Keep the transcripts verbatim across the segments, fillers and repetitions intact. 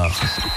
الرياضة.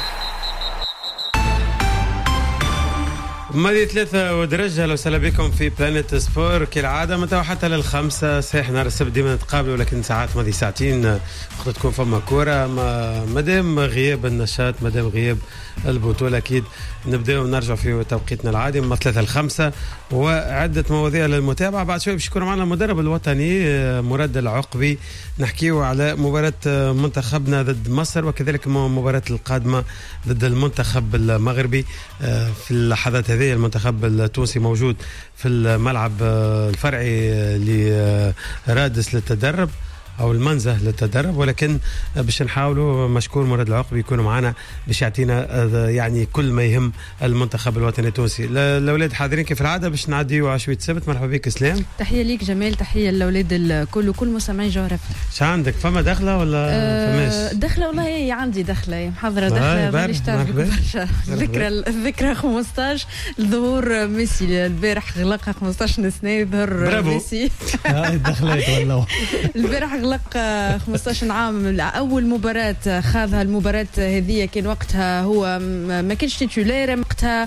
ماضي ثلاثة ودرجة. لو سهلا بكم في بلانيت سبور كالعادة متى حتى للخمسة صحيح نهار السبت ديما نتقابلوا، ولكن ساعات ماضي ساعتين وقت تكون فما كورة. مادام غياب النشاط مادام غياب البطولة أكيد نبدأ ونرجع في توقيتنا العادي من ثلاثة لخمسة، وعدة مواضيع للمتابعة. بعد شوي باش يكون معنا المدرب الوطني مراد العقبي، نحكيه على مباراة منتخبنا ضد مصر وكذلك مباراة القادمة ضد المنتخب المغربي. في اللحظات هذه المنتخب التونسي موجود في الملعب الفرعي لرادس للتدرب أو المنزه للتدرب، ولكن باش نحاولوا مشكور مراد العقبي يكونوا معنا باش يعطينا يعني كل ما يهم المنتخب الوطني التونسي. الأولاد حاضرين كيف العادة باش نعديوا عشوية سبت. مرحبا بك سلام. تحية ليك جمال، تحية للأولاد الكل وكل مستمعي جوهرة. شو عندك فما دخلة ولا أه فماش؟ دخلة والله هي عندي دخلة محضرة دخلة مانيش تعرف برشا. الذكرى الذكرى خمسطاش ظهور ميسي البارح غلقها خمسطاش سنة ظهر ميسي. هاي دخلت والله البارح غلق خمسطاش عام. أول مباراة خاضها المباراة هذه كان وقتها هو ما كانش تيتولير، وقتها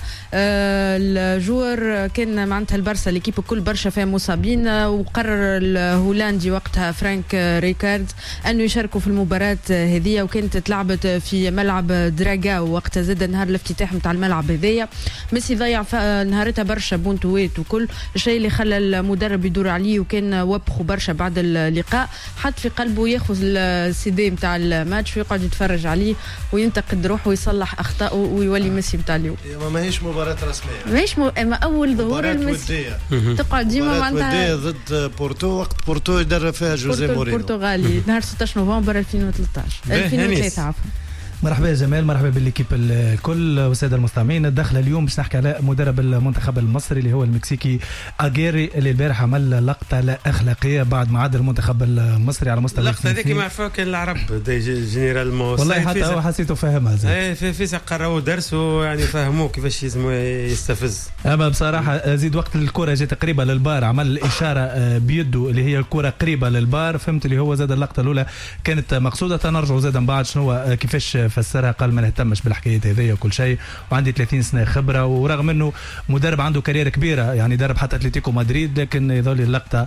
الجور كان معناتها البرسا ليكيب كل برشا فيها مصابين، وقرر الهولندي وقتها فرانك ريكارد أنه يشاركوا في المباراة هذه، وكانت تلعبت في ملعب دراغاو وقتها زاد نهار الافتتاح متاع الملعب هذيا. ميسي ضيع نهارتها برشا بونتوات وكل الشيء اللي خلى المدرب يدور عليه، وكان وبخو برشا بعد اللقاء، حط في قلبه ياخذ السي دي نتاع الماتش ويقعد يتفرج عليه وينتقد روحه ويصلح اخطائه ويولي ميسي نتاع اليوم. ماهيش مباراة رسمية، ماهيش م... اما اول ظهور الميسي تقعد ديما معناتها ضد بورتو، وقت بورتو يدرب فيها جوزيه مورينو البرتغالي نهار ستطاش نوفمبر ألفين وثلاثطاش ألفين وثلاثة عفوا. مرحبا يا جمال، مرحبا بالليكيب الكل والساده المستمعين. الدخله اليوم باش نحكي على مدرب المنتخب المصري اللي هو المكسيكي اجيري، اللي البارح عمل لقطه لا اخلاقيه بعد ما عاد المنتخب المصري على مستوى اللقطه هذيك ما عرفوها كان العرب جينيرال مو والله حتى هو حسيته فاهمها زي اي في في قراو درس ويعني فهموه كيفاش يسمو يستفز. اما بصراحه زيد وقت الكره جات قريبه للبار عمل الاشاره بيده اللي هي الكره قريبه للبار، فهمت اللي هو زاد اللقطه الاولى كانت مقصوده. تنرجعوا زاد من بعد شنو كيفاش فسرها، قال ما نهتمش بالحكايه هذيا وكل شيء، وعندي ثلاثين سنه خبره، ورغم انه مدرب عنده كارير كبيره يعني درب حتى اتلتيكو مدريد، لكن يظل اللقطه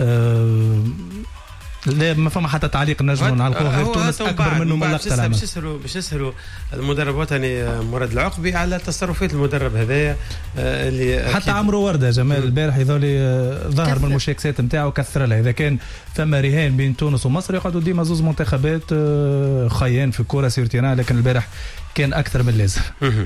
أه لا ما فما حتى تعليق نجم نعلقوه غير تونس اكبر منه من اللقطه العامه. باش يسهلوا باش يسهلوا المدرب الوطني مراد العقبي على تصرفات المدرب هذايا اللي حتى عمرو ورده جمال البارح يظل ظهر من المشاكسات نتاعو كثر لها. اذا كان فما رهان بين تونس ومصر يقعدوا ديما زوز منتخبات خيان في الكره سيرتينا، لكن البارح كان اكثر من اللازم.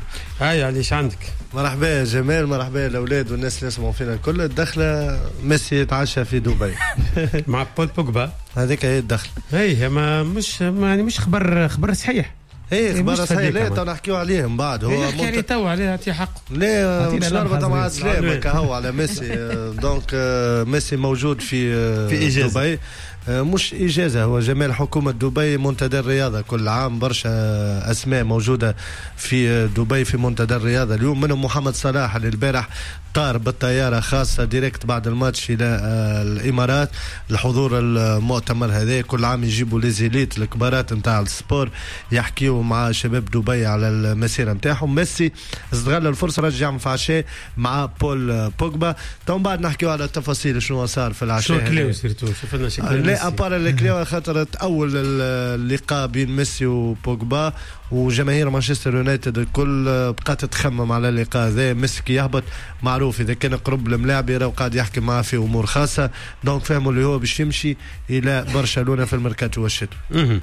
هاي علي ايش عندك؟ مرحبا يا جمال، مرحبا الاولاد والناس اللي يسمعوا فينا الكل. الدخله ميسي يتعشى في دبي مع بول بوجبا، هذيك هي الدخله. هي ما مش يعني مش خبر خبر صحيح. ايه خبر صحيح، لا تو نحكيو عليهم بعد. هو نحكي عليه تو عليه تعطيه حقه. لا مش نربط مع السلام كهو على ميسي. دونك ميسي موجود في في إجازة. دبي، مش إجازة، هو جمال حكومة دبي منتدى الرياضة كل عام، برشا أسماء موجودة في دبي في منتدى الرياضة اليوم، منهم محمد صلاح اللي البارح طار بالطيارة خاصة ديريكت بعد الماتش إلى الإمارات لحضور المؤتمر هذا. كل عام يجيبوا ليزيليت الكبارات نتاع السبور يحكيوا مع شباب دبي على المسيرة نتاعهم. ميسي استغل الفرصة رجع مفعشاه مع بول بوجبا. تو بعد نحكيوا على التفاصيل شنو صار في العشاء. شو كليو سيرتو شوفنا شكل لا أبار الكليو خاطر أول اللقاء بين ميسي وبوجبا، وجماهير مانشستر يونايتد الكل بقات تخمم على اللقاء ذا. ميسي يهبط معروف إذا كان قرب الملاعب يرى وقاعد يحكي معاه في أمور خاصة، دونك فهموا اللي هو باش يمشي إلى برشلونة في الميركاتو الشتوي.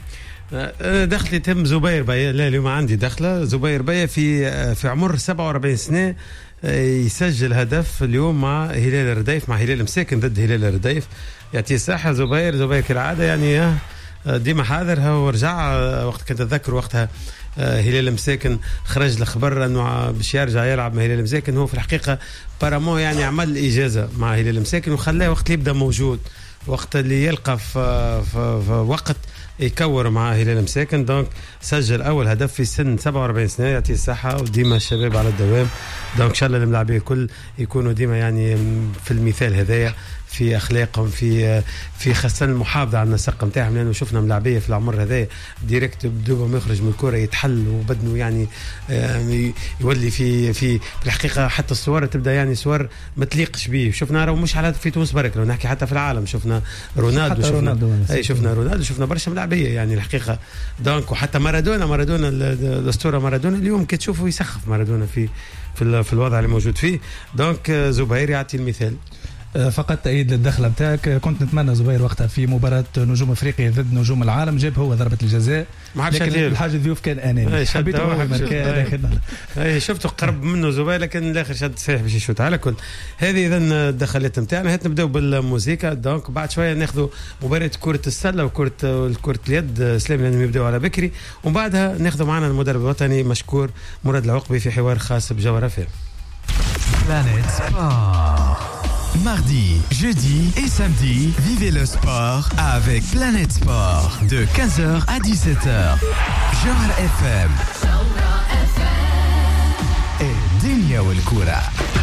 دخلت يتم زبير بيا. لا اليوم عندي دخلة زبير بيا في في عمر سبعة وأربعين سنة يسجل هدف اليوم مع هلال الرديف، مع هلال مساكن ضد هلال الرديف. يعطيه الصحة زبير. زبير كالعادة يعني ديما حاضر. ورجع وقت كنت أتذكر وقتها هلال مساكن خرج الخبر انه باش يرجع يلعب مع هلال مساكن. هو في الحقيقة بارامو يعني عمل إجازة مع هلال مساكن وخلاه وقت اللي يبدأ موجود، وقت اللي يلقى في, في, في وقت يكور مع هلال مساكن. دونك سجل اول هدف في سن سبعة وأربعين سنه. يعطيه الصحه وديما الشباب على الدوام. دونك ان شاء الله الملاعبيه الكل يكونوا ديما يعني في المثال هذايا في اخلاقهم في في خاصه المحافظه على النسق نتاعهم لانه شفنا ملاعبيه في العمر هذا ديريكت بدون يخرج من الكره يتحل وبدنه يعني يولي في في في الحقيقه حتى الصور تبدا يعني صور ما تليقش به شفنا راه مش على في تونس برك لو نحكي حتى في العالم شفنا رونالدو شفنا رونالدو اي شفنا رونالدو شفنا برشا ملاعبيه يعني الحقيقه دونك وحتى مارادونا مارادونا الاسطوره مارادونا اليوم كي تشوفه يسخف مارادونا في في, في الوضع اللي موجود فيه دونك زبير يعطي المثال فقط تأييد للدخله بتاعك كنت نتمنى زبير وقتها في مباراه نجوم افريقيا ضد نجوم العالم جاب هو ضربه الجزاء لكن الحاج الضيوف كان اناني حبيت هو اي شفته قرب منه زبير لكن الاخر شد صحيح باش يشوت على كل هذه اذا الدخلات نتاعنا هات نبداو بالموسيقى دونك بعد شويه ناخذوا مباراه كره السله وكره كره اليد سلام لانهم يبداو على بكري ومن بعدها ناخذوا معنا المدرب الوطني مشكور مراد العقبي في حوار خاص بجوهره فيه Planète Sport. Mardi, jeudi et samedi, vivez le sport avec Planète Sport de quinze heures à dix-sept heures. Genre F M. Et Dunia والكرة.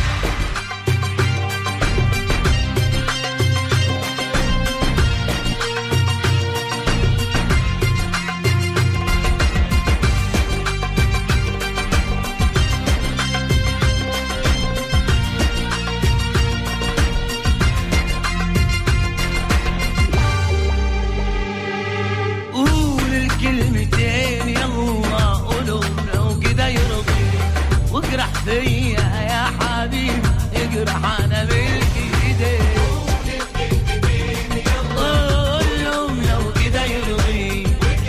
فيا يا حبيبي اجرح انا ملكي ايديك قول لهم لو كده يرضي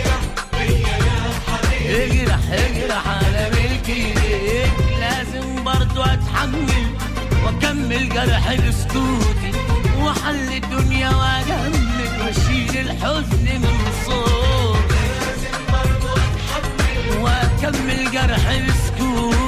اجرح اجرح انا ملكي ايديك لازم برضو اتحمل واكمل جرح بسكوتي وحل الدنيا واجمل واشيل الحزن من صوتي لازم برضو اتحمل واكمل جرح بسكوتي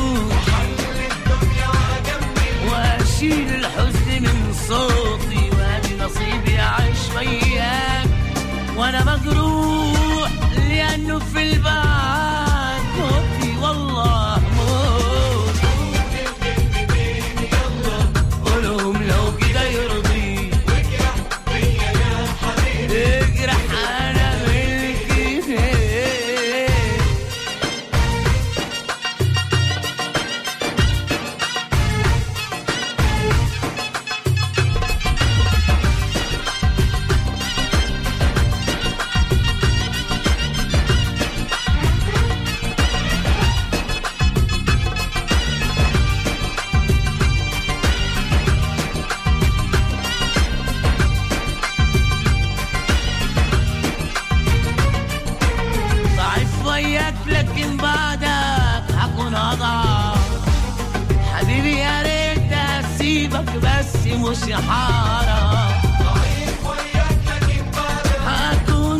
شيل الحزن من صوتي وادي نصيبي اعيش وياك وانا مجروح لانه في البعد موتي والله موت قولهم لو كده يرضي واجرح فيا يا حبيبي اجرح انا ملكي فيك مش حارة ضعيف وياك لكن بعدك هكون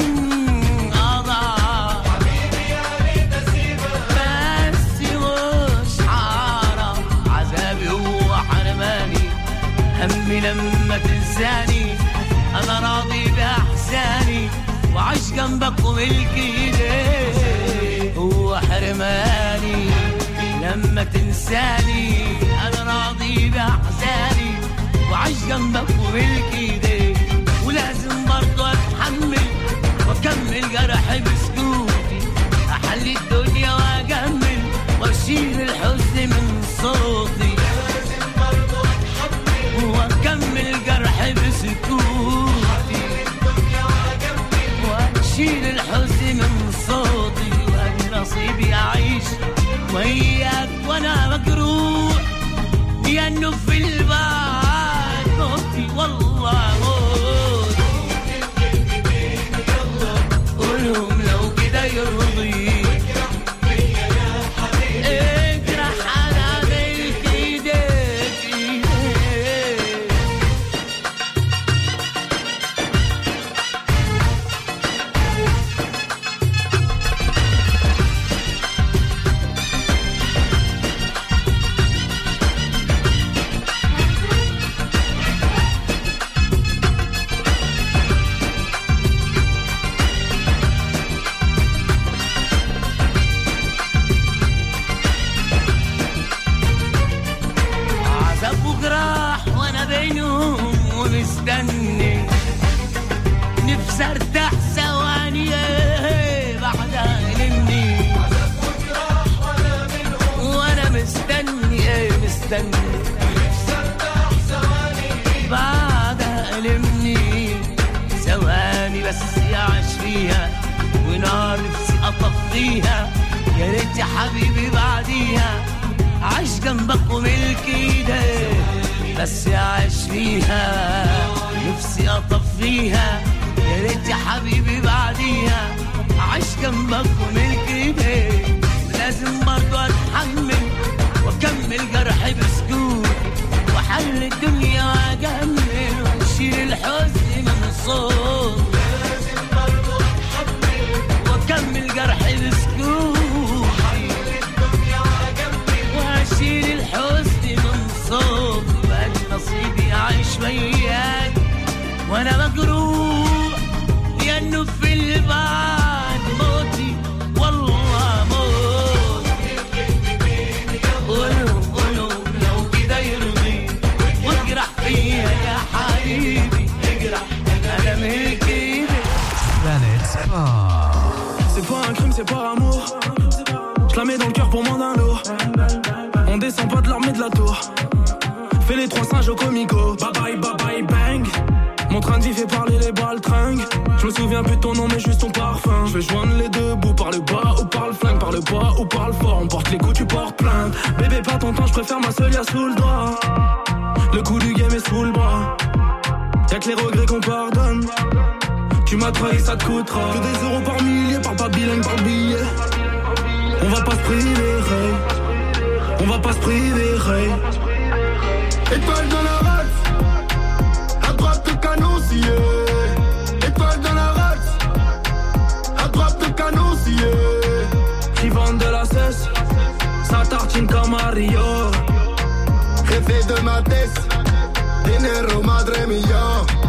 أضعف حبيبي يا ريت أسيبك بس مش حارة عذابي هو حرماني همي لما تنساني أنا راضي بأحساني وعيش جنبك وملكي إيديك هو حرماني لما تنساني أنا راضي بأحساني وعيش جنبك وملكي ايديك ولازم برضو اتحمل واكمل جرح بسكوتي احل الدنيا واجمل واشيل الحزن من صوتي لازم برضو اتحمل واكمل جرح بسكوتي احل الدنيا واجمل واشيل الحزن من صوتي وادي نصيبي اعيش وياك وانا مجروح لانه في البعد والله موت قولهم لو كده يرضي اجرح انا ملك ايديك مستني بعدها ألمني ثواني بس يعيش فيها ونار نفسي أطفيها يا ريت يا حبيبي بعديها عيش جنبك وملك ايدك بس يعيش فيها نفسي أطفيها يا ريت يا حبيبي بعديها عيش جنبك وملك ايدك لازم برضو اتحمل واكمل جرحي بسكوت وحل الدنيا واجمل واشيل الحزن من الصوت لازم برضو اتحمل واكمل جرحي بسكوت وحل الدنيا واجمل واشيل الحزن من الصوت بقى نصيبي اعيش وياك وانا مجروح لانه في البعد موتي والله موت قولوا قولوا لو كده يرضي واجرح فيا يا حبيبي اجرح انا ملك ايدي Planète Sport. C'est pas un crime, c'est par amour. Je la mets dans le cœur pour m'en un lot. On descend pas de l'armée de la tour. Fais les trois singes au comico. Bye bye bye bye bang. Mon train de vie fait parler les baltringues. Je me souviens plus de ton nom mais juste ton parfum. Je vais joindre les deux bouts par le bas ou par le flingue. Par le bas ou par le fort. On porte les coups, tu portes plainte. Bébé pas ton temps, je préfère ma seule sous le doigt. Le coup du game est sous le bras. Y'a que les regrets qu'on pardonne. Tu m'as trahi, ça te coûtera. Que des euros par millier, par pas bilingue, par billet. On va pas se priver, hey. On va pas se priver, hey. Étoile dans la race, à droite le canon scié. Étoile dans la race, à droite le canon scié. Qui vendent de la cesse, ça tartine comme à Rio. Rêver de ma tête, dinero madre mia.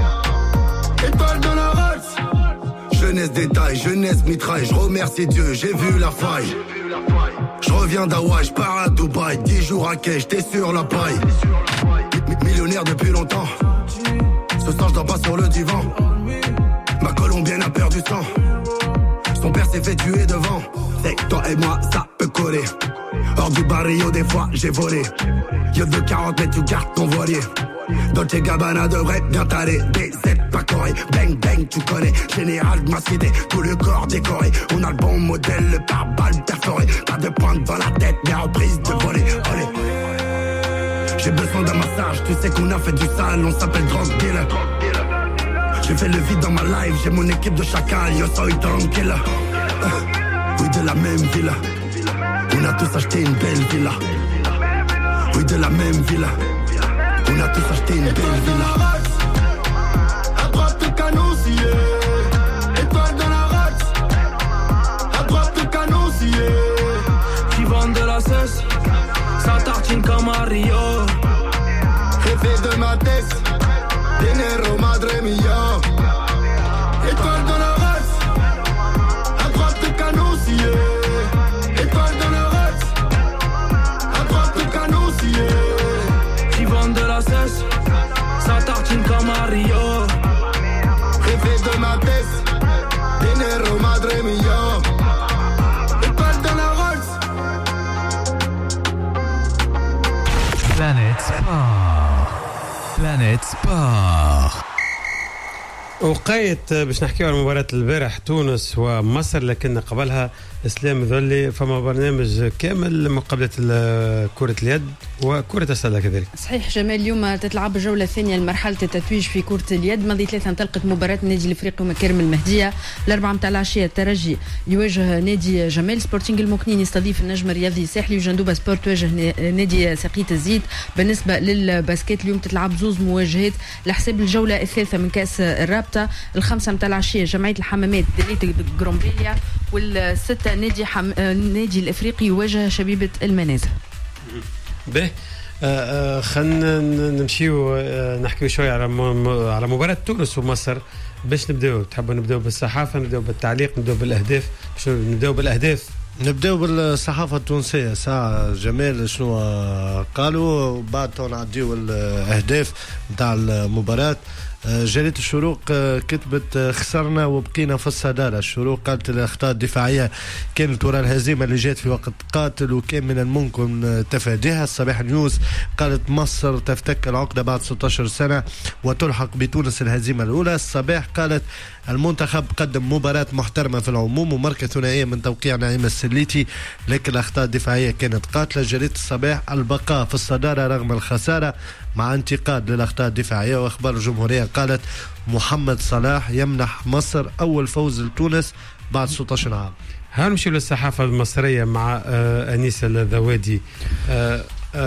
Étoile dans la race, jeunesse détail, jeunesse mitraille. Je remercie Dieu, j'ai vu la faille. Je reviens d'Hawaï, je pars à Dubaï. Dix jours à quai, j'étais sur la paille. Millionnaire depuis longtemps. Ce soir je dors pas sur le divan. Ma colombienne a perdu sang. Son père s'est fait tuer devant. C'est toi et moi ça peut coller. Hors du barrio des fois j'ai volé. Yo de quarante mètres tu gardes ton voilier. Dolce Gabbana devrait bien t'aller. D Z pas coré, bang bang tu connais. Général de ma cité, tout le corps décoré. On a le bon modèle, le pare-balles perforé. Pas de pointe dans la tête, mais reprise de voler. Allez. J'ai besoin d'un massage, tu sais qu'on a fait du sale, on s'appelle drug dealer. J'ai fait le vide dans ma life, j'ai mon équipe de chacal, yo soy tranquille. Uh, oui de la même villa, on a tous acheté une belle villa. Oui de la même villa, on a tous acheté une belle villa. À droite le canon scié, étoile dans la race. À droite le canon scié. Qui vendent de la cesse, ça tartine comme à Rio. Rêver de ma tête, dinero madre mia. Étoile dans la race, à droite le canon scié. Étoile dans la race, à droite le canon scié. Qui vendent de la cesse, ça tartine comme à Rio. Rêver de ma tête, dinero madre mia. Étoile dans la race. Planète Sport. Planète Sport. وقيت باش نحكيو على مباراة البارح تونس ومصر لكن قبلها اسلام ذولي فما برنامج كامل مقابلة كرة اليد وكرة السلة كذلك. صحيح جمال اليوم تتلعب الجولة الثانية لمرحلة التتويج في كرة اليد. ماضي ثلاثة انطلقت مباراة النادي الافريقي ومكارم المهدية. الأربعة متاع العشية الترجي يواجه نادي جمال. سبورتينغ المكنين يستضيف النجم الرياضي الساحلي وجندوبة سبورت تواجه نادي ساقية الزيت. بالنسبة للباسكيت اليوم تتلعب زوز مواجهات لحساب الجولة الثالثة من كأس الرابطة. الخمسة متاع العشية جمعية الحمامات دليت جرومبيليا والستة نادي حم... نادي الافريقي يواجه شبيبة المنازل. به آه خلينا نمشيو آه نحكيو شويه على م... على مباراة تونس ومصر. باش نبداو تحبوا نبداو بالصحافة نبداو بالتعليق نبداو بالاهداف باش نبداو بالاهداف نبداو بالصحافة التونسية ساعة جمال شنو قالوا وبعد نعديو الأهداف نتاع المباراة. جريدة الشروق كتبت خسرنا وبقينا في الصدارة. الشروق قالت الأخطاء الدفاعية كانت وراء الهزيمة اللي جات في وقت قاتل وكان من الممكن تفاديها. الصباح نيوز قالت مصر تفتك العقدة بعد ستة عشر سنة وتلحق بتونس الهزيمة الأولى. الصباح قالت المنتخب قدم مباراة محترمة في العموم وماركة ثنائية من توقيع نعيم السليتي لكن الأخطاء الدفاعية كانت قاتلة. جريدة الصباح البقاء في الصدارة رغم الخسارة مع انتقاد للأخطاء الدفاعية. وأخبار الجمهورية قالت محمد صلاح يمنح مصر أول فوز لتونس بعد ستة عشر عام. هنمشي للصحافة المصرية مع آه أنيسة الذوادي. آه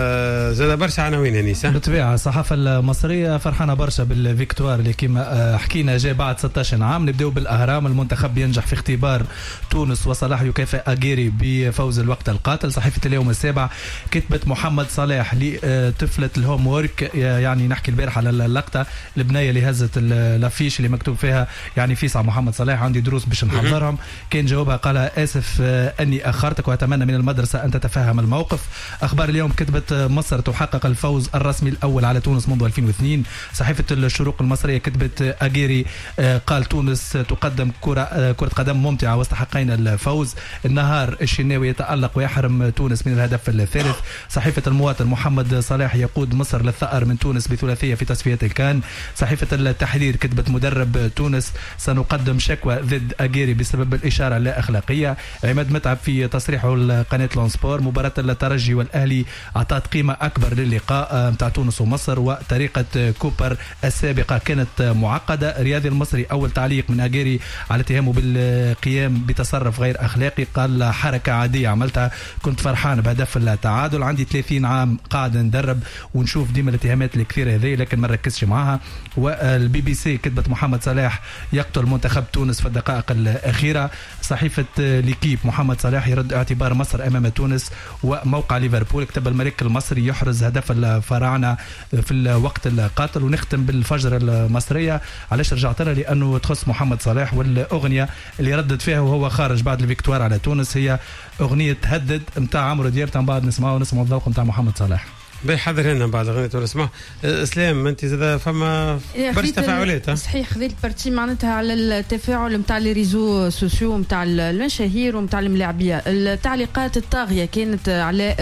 آه زاد برشا عناوين أنيسة. بالطبيعة الصحافة المصرية فرحانة برشا بالفيكتوار اللي كما حكينا جاء بعد ستة عشر عام. نبدأ بالأهرام. المنتخب ينجح في اختبار تونس وصلاح يكافئ أجيري بفوز الوقت القاتل. صحيفة اليوم السابع كتبت محمد صلاح لطفلة الهوم وورك، يعني نحكي البارح على اللقطة البنية اللي هزت الافيش اللي مكتوب فيها يعني فيسع محمد صلاح عندي دروس باش نحضرهم. كان جوابها قال آسف أني أخرتك وأتمنى من المدرسة أن تتفهم الموقف. أخبار اليوم كتبت مصر تحقق الفوز الرسمي الأول على تونس منذ ألفين واثنين. صحيفة الشروق المصرية كتبت أجيري قال تونس تقدم كرة كرة قدم ممتعة واستحقينا الفوز. النهار الشناوي يتألق ويحرم تونس من الهدف الثالث. صحيفة المواطن محمد صلاح يقود مصر للثأر من تونس بثلاثية في تصفيات الكان. صحيفة التحرير كتبت مدرب تونس سنقدم شكوى ضد أجيري بسبب الإشارة اللا أخلاقية. عماد متعب في تصريحه لقناة لونسبور مباراة الترجي والأهلي أعطت قيمة أكبر للقاء متاع تونس ومصر وطريقة كوبر السابقة كانت معقدة. رياضي المصري أول تعليق من أجيري على اتهامه بالقيام بتصرف غير أخلاقي قال حركة عادية عملتها كنت فرحان بهدف التعادل عندي ثلاثين عام قاعد ندرب ونشوف ديما الاتهامات الكثيرة هذه لكن ما ركزش معها. والبي بي سي كتبت محمد صلاح يقتل منتخب تونس في الدقائق الأخيرة. صحيفة ليكيب محمد صلاح يرد اعتبار مصر أمام تونس. وموقع ليفربول كتب الملك المصري يحرز هدف الفراعنة في الوقت القاتل. ونختم بالفجر المصرية علاش رجعت لها لأنه تخص محمد صلاح والأغنية اللي ردد فيها وهو خارج بعد الفيكتوار على تونس هي أغنية هدد متاع عمرو دياب. تاع بعد نسمعه ونسمع الذوق متاع محمد صلاح. بيحضر لنا بعد غنيت ولا اسمع اسلام انت زاد فما برشا تفاعلات. صحيح خذيت بارتي معناتها على التفاعل نتاع لي ريزو سوسيو نتاع المشاهير ونتاع الملاعبيه. التعليقات الطاغيه كانت على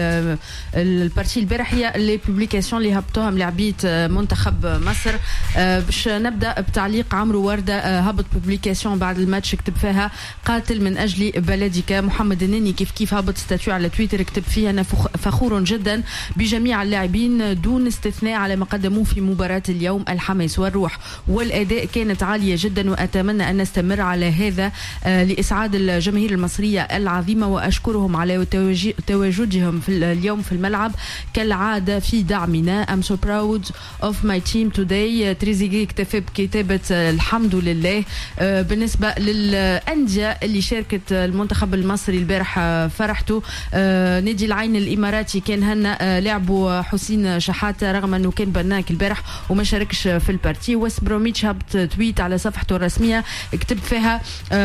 البارتي البارح هي لي بوبليكاسيون اللي هبطوها ملاعبيه منتخب مصر. باش نبدا بتعليق عمرو ورده هبط بوبليكاسيون بعد الماتش كتب فيها قاتل من اجل بلدك. محمد النني كيف كيف هبط ستاتيو على تويتر كتب فيها انا فخور جدا جميع اللاعبين دون استثناء على ما قدموه في مباراة اليوم. الحماس والروح والأداء كانت عالية جدا وأتمنى أن نستمر على هذا لإسعاد الجماهير المصرية العظيمة وأشكرهم على تواجدهم في اليوم في الملعب كالعادة في دعمنا. I'm so proud of my team today. تريزيجي اكتفى بكتابة الحمد لله. بالنسبة للأندية اللي شاركت المنتخب المصري البارح فرحته. نادي العين الإماراتي كان هنا لعب حسين شحاتة رغم أنه كان بناك البارح وما شاركش في البارتي. ويست بروميتش هبط تويت على صفحته الرسمية كتب فيها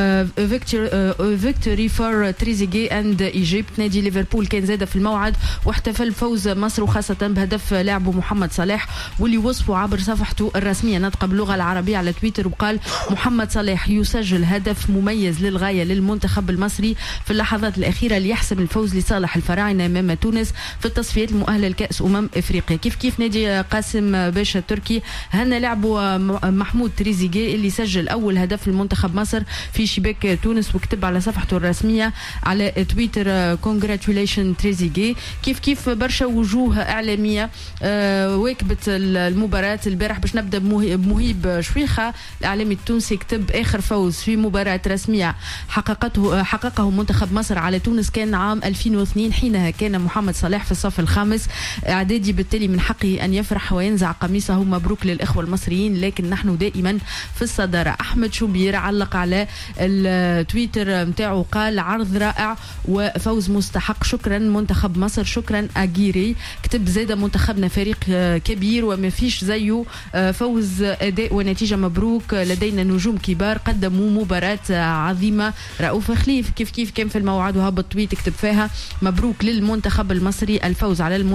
فيكتوري فور تريزيجي اند ايجيبت. نادي ليفربول كان زاد في الموعد واحتفل فوز مصر وخاصة بهدف لاعبه محمد صلاح واللي وصفه عبر صفحته الرسمية نطق باللغة العربية على تويتر وقال محمد صلاح يسجل هدف مميز للغاية للمنتخب المصري في اللحظات الأخيرة ليحسم الفوز لصالح الفراعنة أمام تونس في التصفيات المؤهلة لكأس أمم إفريقيا. كيف كيف نادي قاسم باشا التركي هنا لعبوا محمود تريزيجي اللي سجل أول هدف لمنتخب مصر في شباك تونس وكتب على صفحته الرسمية على تويتر كونغراتوليشن تريزيجي. كيف كيف برشا وجوه إعلامية واكبت المباراة البارح. باش نبدأ بمهيب شويخة الإعلامي التونسي كتب آخر فوز في مباراة رسمية حققته حققه منتخب مصر على تونس كان عام ألفين واثنين حينها كان محمد صلاح في الصف الخامس. إعدادي بالتالي من حقه أن يفرح وينزع قميصه. مبروك للإخوة المصريين لكن نحن دائما في الصدارة. أحمد شوبير علق على التويتر متاعه قال عرض رائع وفوز مستحق شكرا منتخب مصر شكرا أجيري. كتب زاد منتخبنا فريق كبير وما فيش زيه فوز أداء ونتيجة مبروك لدينا نجوم كبار قدموا مباراة عظيمة. رؤوف خليف كيف كيف كان في الموعد وهبط تويت كتب فيها مبروك للمنتخب المصري الفوز على المنتخب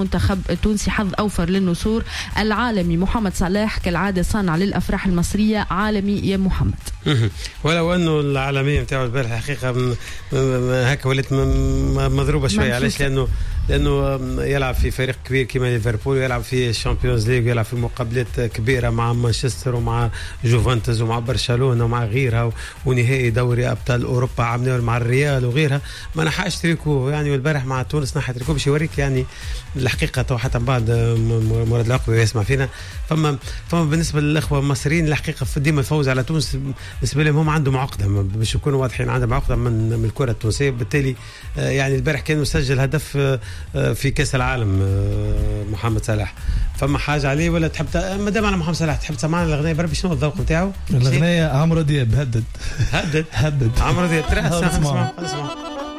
المنتخب التونسي حظ أوفر للنصور. العالمي محمد صلاح كالعادة صانع للأفراح المصرية، عالمي يا محمد. ولو أنه العالمية متاعه البارح حقيقة هكا ولت مضروبة شوية. علاش؟ لأنه لأنه يلعب في فريق كبير كما ليفربول، ويلعب في الشامبيونز ليج، ويلعب في مقابلات كبيرة مع مانشستر ومع جوفنتوس ومع برشلونة ومع غيرها، ونهائي دوري أبطال أوروبا عملوا مع الريال وغيرها. ما نحاش تريكو يعني، والبارح مع تونس نحا تريكو باش يوريك يعني الحقيقة. تو حتى بعد مراد العقبة يسمع فينا، فما فما بالنسبة للأخوة المصريين الحقيقة في ديما الفوز على تونس بالنسبة لهم هم عندهم عقدة، باش يكونوا واضحين عندهم عقدة من من الكرة التونسية. بالتالي يعني البارح كان مسجل هدف في كأس العالم محمد صلاح، فما حاجة عليه ولا تحب ما دام على محمد صلاح تحب تسمعنا الأغنية بربي؟ شنو الذوق نتاعو؟ الأغنية عمرو دياب. هدد هدد هدد عمرو دياب. ترى اسمع اسمع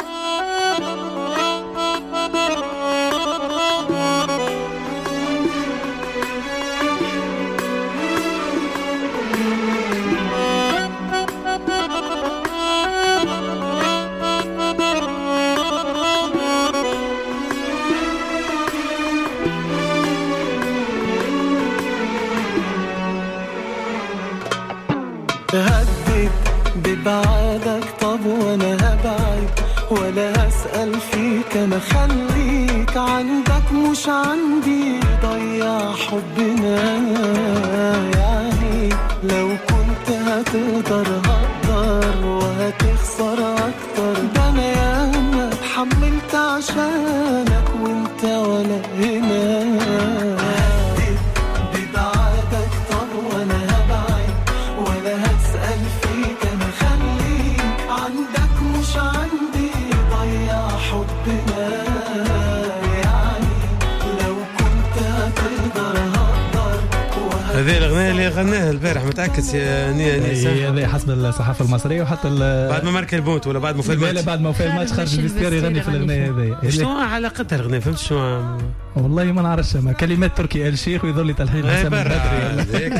هدد ببعادك، طب وانا هبعد ولا هسأل فيك، انا خليك عندك مش عندي، ضيع حبنا يعني. لو كنت هتقدر هقدر وهتخسر اكتر، ده انا ياما اتحملت عشانك وانت ولا هنا. هدد ببعادك، طب وانا هبعد ولا هتسأل فيك، انا خليك عندك مش عندي، ضيع حبنا يعني. لو كنت هتقدر هقدر. هذه الأغنية اللي غناها البارح متأكد يا نيا؟ هي حسب الصحافة المصرية، وحتى بعد ما مارك البونت ولا بعد ما في الماتش؟ لا بعد ما في الماتش خرج الفيستير يغني في الأغنية هذه. شنو علاقتها الأغنية؟ فهمت شنو؟ والله ما نعرفش، ما كلمات تركي آل شيخ ويظل لي تلحين حسام البدري. هذيك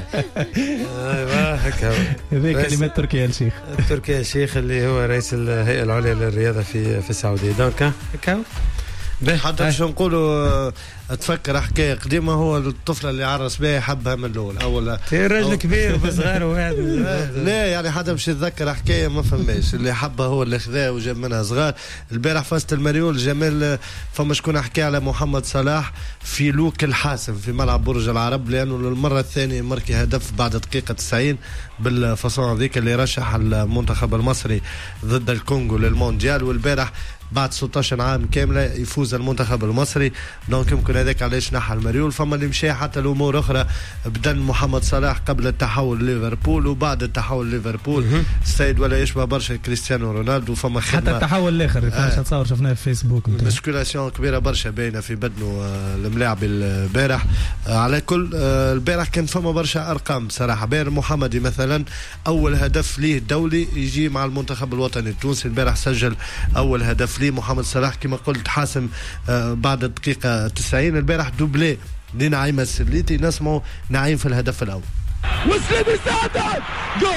ايوه هكا هذه كلمات تركي آل شيخ. تركي آل شيخ اللي هو رئيس الهيئة العليا للرياضة في في السعودية. دونك هكا حتى باش نقولوا تفكر حكايه قديمه، هو الطفله اللي عرس بها حبها من الاول. اول راجل كبير وصغار واحد لا يعني حتى باش يتذكر حكايه ما فماش. اللي حبها هو اللي خذاه وجاب منها صغار. البارح فازت المريول جمال، فما شكون حكى على محمد صلاح في لوك الحاسم في ملعب برج العرب، لانه للمره الثانيه مركي هدف بعد دقيقه تسعين بالفاصون ذيك اللي رشح المنتخب المصري ضد الكونغو للمونديال. والبارح بعد ستة عشر عام كامله يفوز المنتخب المصري. دونك يمكن هذاك علاش نحى المريول. فما اللي مشى حتى الامور اخرى بدل محمد صلاح قبل التحول لليفربول وبعد التحول لليفربول. السيد ولا يشبه برشا كريستيانو رونالدو. فما خدمه حتى التحول الاخر اللي آه تصور شفناه في فيسبوك، مسكولاسيون كبيره برشا باينه في بدنه آه الملاعب البارح. آه على كل آه البارح كان فما برشا ارقام بصراحه. بير محمدي مثلا اول هدف ليه دولي يجي مع المنتخب الوطني التونسي. البارح سجل اول هدف ليه. محمد صلاح كما قلت حاسم آه بعد الدقيقه تسعين. البارح دوبلي لنعيم السليتي. نسمعوا نعيم في الهدف الاول. وسليم سعد جول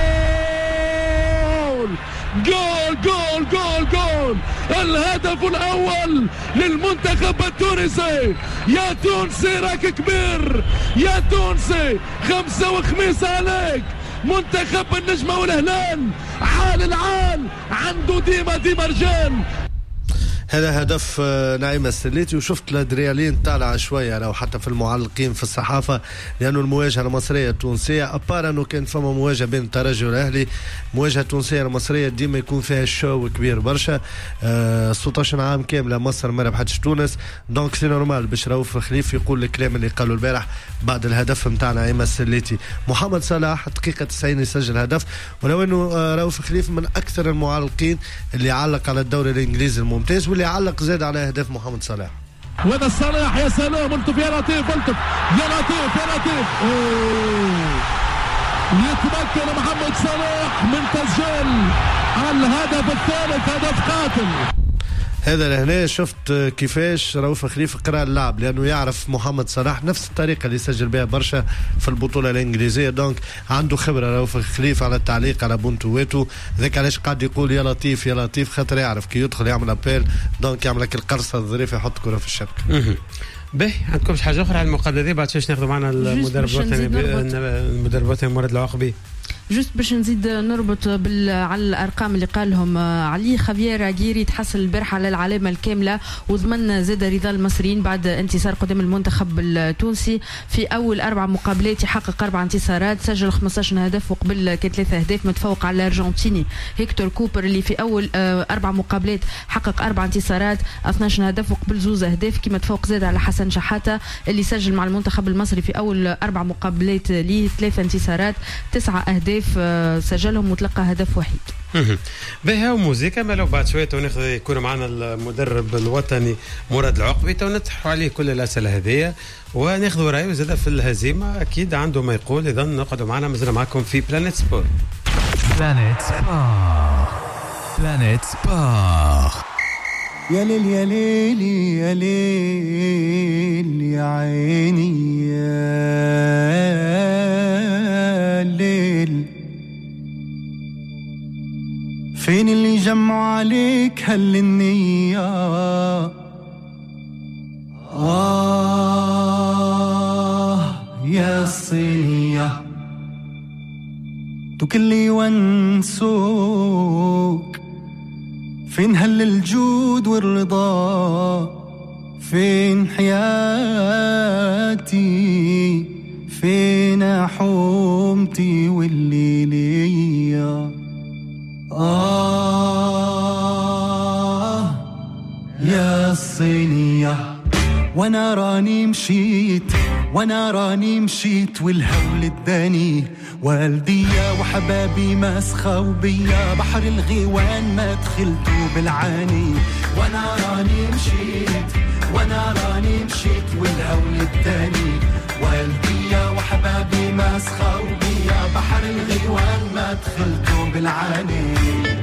جول جول جول جول الهدف الاول للمنتخب التونسي. يا تونسي راك كبير، يا تونسي خمسه وخميس عليك. منتخب النجمه والهلال عال العال عنده ديما ديما رجال. هذا هدف نعيم السليتي. وشفت الادريالين طالعه شويه لو حتى في المعلقين في الصحافه، لانه المواجهه المصريه التونسيه ابار انه كان فما مواجهه بين الترجي والاهلي. مواجهه تونسيه المصريه ديما يكون فيها الشو كبير برشا. أه ستة عشر عام كامله مصر ما ربحتش تونس. دونك سي نورمال باش رؤوف خليف يقول الكلام اللي قالوا البارح بعد الهدف نتاع نعيم السليتي. محمد صلاح دقيقه تسعين يسجل هدف. ولو انه رؤوف خليف من اكثر المعلقين اللي علق على الدوري الانجليزي الممتاز، واللي علق زاد على اهداف محمد صلاح. وهذا صلاح يا سلام. التف يا لطيف، التف يا لطيف يا لطيف. يتمكن محمد صلاح من تسجيل الهدف الثالث، هدف قاتل. هذا لهنا شفت كيفاش رؤوف خليف قرا اللعب، لانه يعرف محمد صلاح نفس الطريقه اللي سجل بها برشا في البطوله الانجليزيه، دونك عنده خبره رؤوف خليف على التعليق على بونتواتو. ذاك علاش قاعد يقول يا لطيف يا لطيف، خاطر يعرف كي يدخل يعمل ابيل دونك يعمل لك القرصه الظريفه يحط كره في الشبكه. باهي عندكمش حاجه اخرى على المقابله دي بعد شويه ناخذوا معنا المدرب الوطني المدرب الوطني مراد العقبي؟ جست باش نزيد نربط بال... على الارقام اللي قالهم علي خافير اجيري تحصل البارحه على العلامه الكامله وضمن زاد رضا المصريين بعد انتصار قدام المنتخب التونسي في اول اربع مقابلات، يحقق اربع انتصارات، سجل خمسطاش هدف وقبل ثلاثه اهداف، متفوق على الارجنتيني هيكتور كوبر اللي في اول اربع مقابلات حقق اربع انتصارات اثناش هدف وقبل زوز اهداف، كما تفوق زاد على حسن شحاته اللي سجل مع المنتخب المصري في اول اربع مقابلات ليه ثلاثه انتصارات تسعه اهداف سجلهم وتلقى هدف وحيد. بها وموزيكا ما لو بعد شويه ناخذ يكون معنا المدرب الوطني مراد العقبي تو نطرحوا عليه كل الاسئله هذه وناخذوا رايه زاد في الهزيمه اكيد عنده ما يقول. اذا نقعدوا معنا مازلنا معكم في بلانيت سبور. بلانيت سبور بلانيت سبور. يا ليل يا ليل يا ليل يا عيني يا ليل، فين اللي جمعوا عليك هالنية؟ آه يا الصينية دوك اللي ونسوك، فين هل الجود والرضا؟ فين حياتي؟ فين حومتي والليلية؟ آه يا الصينية، وانا راني مشيت وانا راني مشيت والهول الداني والدية وحبابي ما سخاو بيا، بحر الغيوان ما دخلتو بالعاني. وانا راني مشيت وانا راني مشيت والهول الداني والدية وحبابي ما سخاو بيا، بحر الغيوان ما دخلتو بالعاني.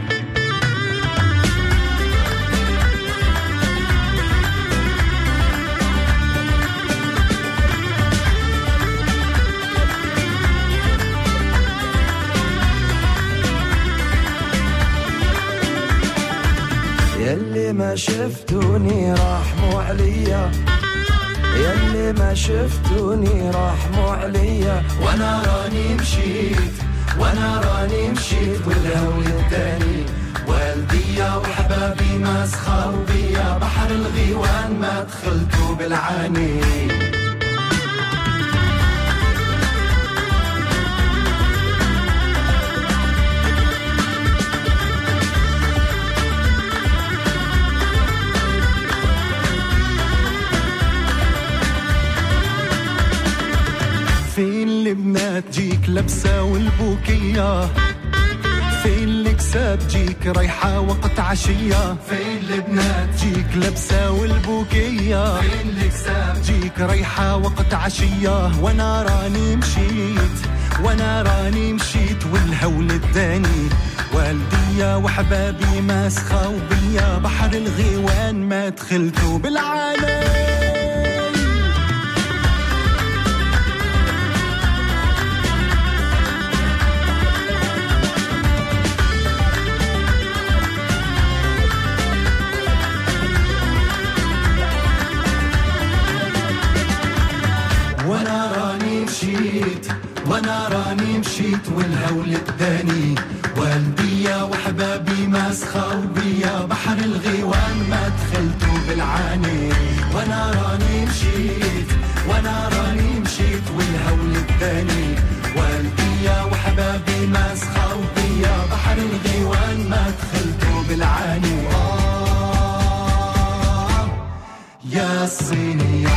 يلي ما شفتوني رحموا عليا، يلي ما شفتوني رحموا عليا، وانا راني مشيت وانا راني مشيت والهول الداني والدية وحبابي ما سخاو بيا، بحر الغيوان ما دخلتو بالعاني. فين البنات جيك لبسة والبوكية؟ فين الكساب جيك رايحة وقت عشية؟ فين البنات جيك لبسة والبوكية؟ فين الكساب جيك رايحة وقت عشية؟ وانا راني مشيت وانا راني مشيت والهول الداني والدية وحبابي ما سخاو بيا، بحر الغيوان ما دخلتو بالعالم. وانا راني مشيت وانا راني مشيت والهول الداني والدية وحبابي ما سخاو بيا، بحر الغيوان ما دخلتو بالعاني. وانا راني مشيت وانا راني مشيت والهول الداني والدية وحبابي ما سخاو بيا، بحر الغيوان ما دخلتو بالعاني. آه يا الصينية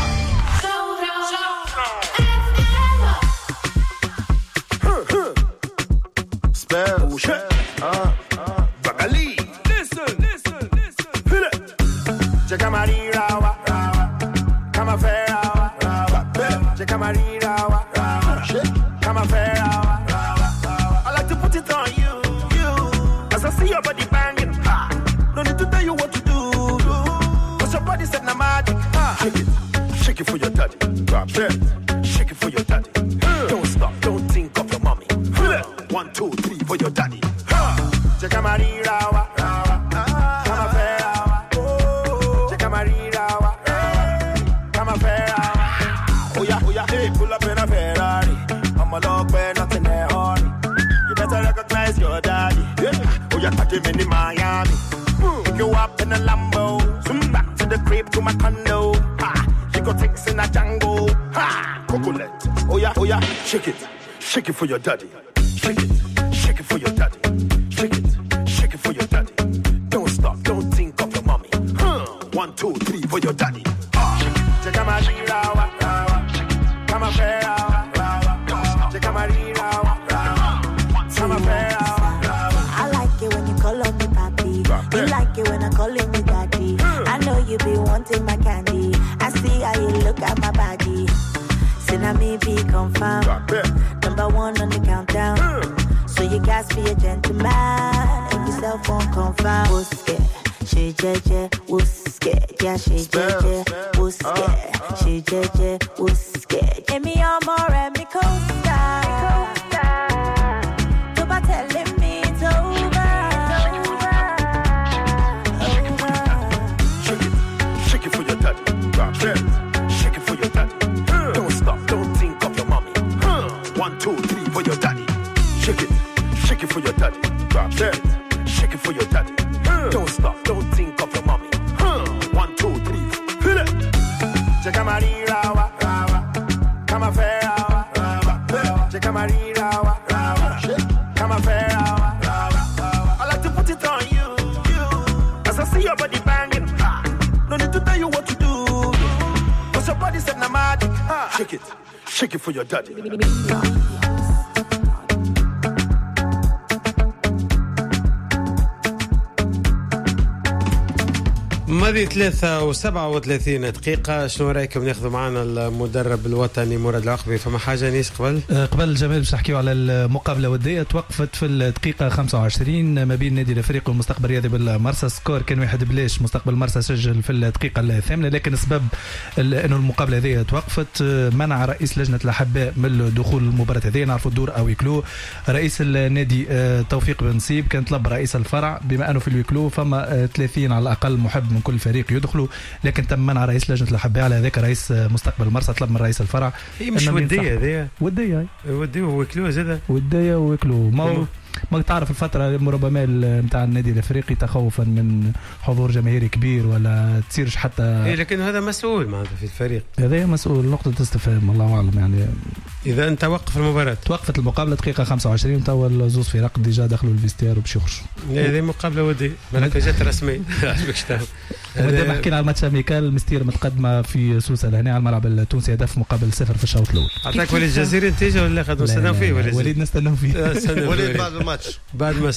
See your body banging, no need to tell you what to do. for your daddy. Grab it, shake it for your daddy. Don't stop, don't think of your mommy. One, two, three for your daddy. Check out my rawa, rawa, come a fair rawa. Check out my rawa, come a fair rawa. Oh yeah, oh yeah, hey, pull up in a Ferrari. I'm a log where nothing there hurry. You better recognize your daddy. Oh yeah, catch him in Miami. Pick you up in a Lambo. Zoom back to the crib to my condo. Ha, she got things in a Django. Ha, coconut. Oh yeah, oh yeah, shake it, shake it for your daddy. Shake it, shake it for your daddy. Shake it, shake it for your daddy. Don't stop, don't think of your mommy. Huh. One, two, three for your daddy. Ah, check out my rawa, rawa. Come on, fair rawa, rawa. Check out my rawa, rawa. Come on, fair rawa, rawa. I like it when you call on me papi. You like it when I call you me daddy. I know you be wanting my candy. I see how you look at my body. Say now me be confirmed. Number one on the countdown. So you guys be a gentleman and yourself won't confirm. Who's scared? She jeje, who's scared? Yeah, she jeje, who's scared? She jeje, who's scared? Give me your more and me co-star. Don't telling me it's over. Shake it, shake it for your daddy. Grab it, shake it for your daddy. Don't stop, don't think of your mommy. One, two, three for your daddy. Shake it, shake it for your daddy. Grab it, shake it for your daddy. Don't stop, don't think of your mommy. One, two, three, feel it. Check out my rawa, rawa. Come on, fair rawa, rawa. Check out my rawa, rawa. Come on, fair rawa, rawa. I like to put it on you, you. As I see your body banging, no need to tell you what to do. Cause your body said nomadic. Shake it, shake it for your daddy. ماضي ثلاثة وسبعة وثلاثين دقيقة. شنو رأيكم ناخذوا معنا المدرب الوطني مراد العقبي؟ فما حاجة نيس قبل قبل جمال باش نحكيو على المقابلة الودية توقفت في الدقيقة خمسة وعشرين ما بين نادي الافريقي والمستقبل الرياضي بالمرسى. سكور كان واحد بلاش. مستقبل المرسى سجل في الدقيقة الثامنة لكن سبب انه المقابلة هذه توقفت منع رئيس لجنة الأحباء من دخول المباراة هذه. نعرفوا الدور او ويكلو. رئيس النادي توفيق بن نصيب كان طلب رئيس الفرع بما انه في الويكلو فما ثلاثين على الاقل محب من كل فريق يدخلوا لكن تم منع رئيس لجنة الأحباء على ذاك رئيس مستقبل المرسى طلب من رئيس الفرع. هي مش ودية هذه ودية ودية ووكلوه زاده ودية ووكلوه ما ما تعرف الفترة ربما نتاع النادي الافريقي تخوفا من حضور جماهيري كبير ولا تصيرش حتى إيه لكن هذا مسؤول معناتها في الفريق. هذا مسؤول نقطة استفهام الله اعلم يعني. اذا انت وقف المباراة. توقفت المقابلة دقيقة خمسة وعشرين توا زوز فرق ديجا دخلوا الفيستير وباش يخرجوا. هذه مقابلة ودية بالك جات رسمية. عجبكش تعرف. هذا حكينا على ماتش ميكال مستير متقدمة في سوسة لهنا على الملعب التونسي هدف مقابل صفر في الشوط الأول. عطاك وليد الجزيري نتيجة ولا خدوا نستناو فيه وليد؟ وليد نستناو فيه. وليد بعد الماتش. بعد ما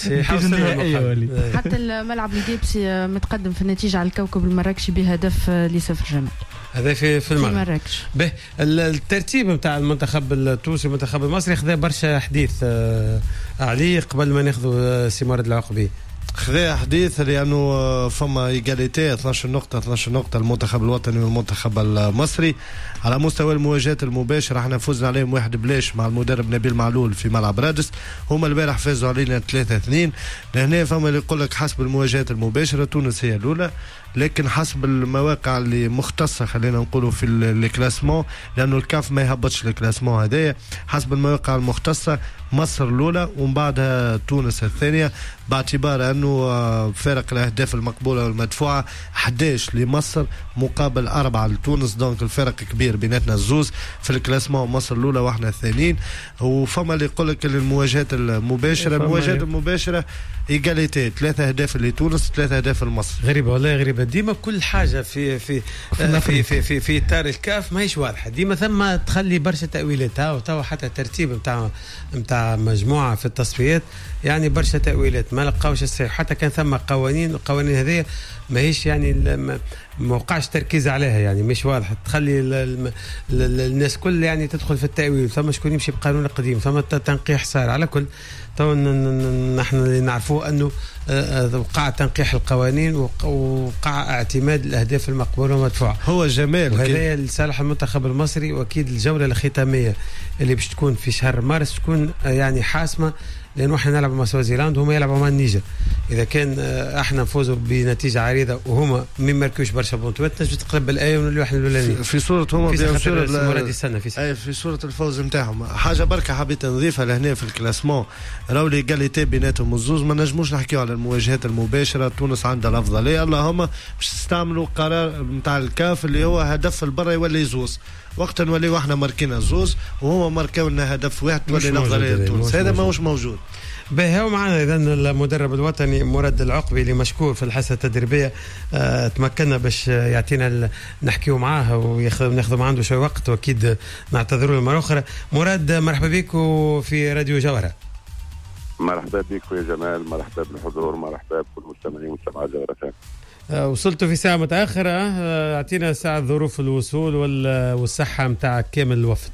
حتى الملعب الجيبسي متقدم في النتيجة على الكوكب المراكشي بهدف لصفر جمال. هذا في في المغرب. مراكش. به الترتيب نتاع المنتخب التونسي والمنتخب المصري خذا برشا حديث عليه قبل ما ناخذوا سي مراد العقبي. خذا حديث لانه فما ايجاليتي اثناش نقطه اثناش نقطه المنتخب الوطني والمنتخب المصري على مستوى المواجهات المباشره. احنا فزنا عليهم واحد بلاش مع المدرب نبيل معلول في ملعب رادس. هما البارح فازوا علينا ثلاثة اثنين. لهنا فما اللي يقول لك حسب المواجهات المباشره تونس هي الاولى لكن حسب المواقع اللي مختصه خلينا نقولوا في الكلاسمون لانه الكاف ما يهبطش الكلاسمون هذايا. حسب المواقع المختصه مصر الاولى ومن بعدها تونس الثانيه باعتبار انه فارق الاهداف المقبوله والمدفوعه احد عشر لمصر مقابل أربعة لتونس. دونك الفرق كبير بيناتنا الزوز في الكلاسمون. مصر الاولى واحنا الثانيين. وفما اللي يقول لك المواجهات المباشره المواجهات المباشره ايجاليتي ثلاثه اهداف لتونس ثلاثه اهداف لمصر. غريبه والله غريبه. ديما كل حاجه في في في في في, في, في اطار الكاف ماهيش واضحه. ديما ثم تخلي برشا تاويلات. ها وتوا حتى الترتيب نتاع نتاع مجموعه في التصفيات يعني برشا تاويلات ما لقاوش الصحيح. حتى كان ثم قوانين القوانين هذه ماهيش يعني ما وقعش تركيز عليها، يعني مش واضح، تخلي ال ال ال الناس كل يعني تدخل في التأويل، ثم شكون يمشي بقانون القديم، ثم تنقيح صار. على كل تو نحن اللي نعرفوه انه وقع تنقيح القوانين ووقع اعتماد الاهداف المقبوله ومدفوعه. هو جمال وهذا لصالح المنتخب المصري، واكيد الجوله الختاميه اللي باش تكون في شهر مارس تكون يعني حاسمه، لانه احنا نلعب مع سوازيلاند وهم يلعبوا مع النيجر. اذا كان احنا نفوزوا بنتيجه عريضه وهما ما يماركوش برشا بونتوات، تنجم تقلب الايه ونوليو احنا الاولانيين في صوره هما في صوره في, أي في صوره الفوز نتاعهم. حاجه بركه حبيت نضيفها لهنا في الكلاسمون، راهو ليغاليتي بيناتهم الزوز، ما نجموش نحكيو على المواجهات المباشره، تونس عندها الافضليه، اللهم باش تستعملوا قرار نتاع الكاف اللي هو هدف البرا يولي زوز، وقت نوليو احنا ماركينا زوز وهما ماركاو لنا هدف واحد تولي الافضليه تونس، هذا ماهوش موجود. باهي ومعنا اذا المدرب الوطني مراد العقبي اللي مشكور في الحصه التدريبيه، آه تمكنا باش يعطينا نحكيو معاه وناخذ عنده شوي وقت، واكيد نعتذروا له مره اخرى. مراد مرحبا بك في راديو جوهره. مرحبا بك يا جمال، مرحبا بالحضور، مرحبا بكل المستمعين ومستمعات جوهره. آه وصلتوا في ساعه متاخره، اعطينا آه ساعه ظروف الوصول والصحه نتاع كامل الوفد.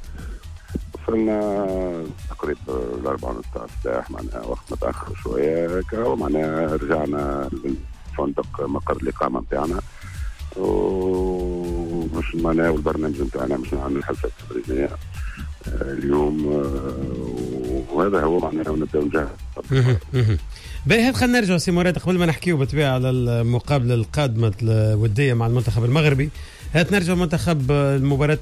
وصلنا تقريبا الأربعة ونص الصباح، معناها وقت متأخر شوية، ومعناها رجعنا للفندق مقر الإقامة نتاعنا، ومش معناها والبرنامج نتاعنا مش نعمل الحصة التدريبية اليوم، وهذا هو معناها ونبدأ نجهز. باهي خلينا نرجع سي مراد قبل ما نحكيو بالطبيعة على المقابلة القادمة الودية مع المنتخب المغربي. هات نرجع منتخب المباراة